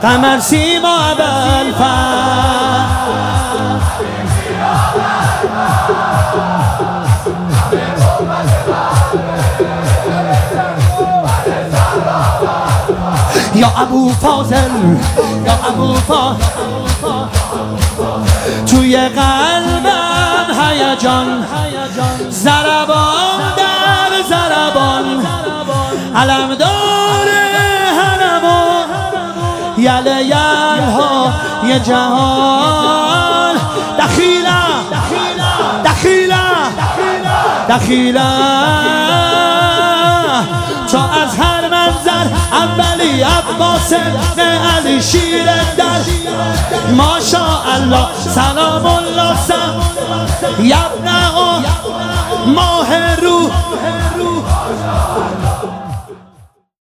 قمر سیما ابوالفضل یا ابو فاضل یا ابو فاضل توی قلبم هیجان ضربان در ضربان علمدار حرمان یله یلها یه جهان دخیله تا از هر منظر اولی عباس ابن علی شیر در ماشاءالله سلام الله سم یبنه ماه روح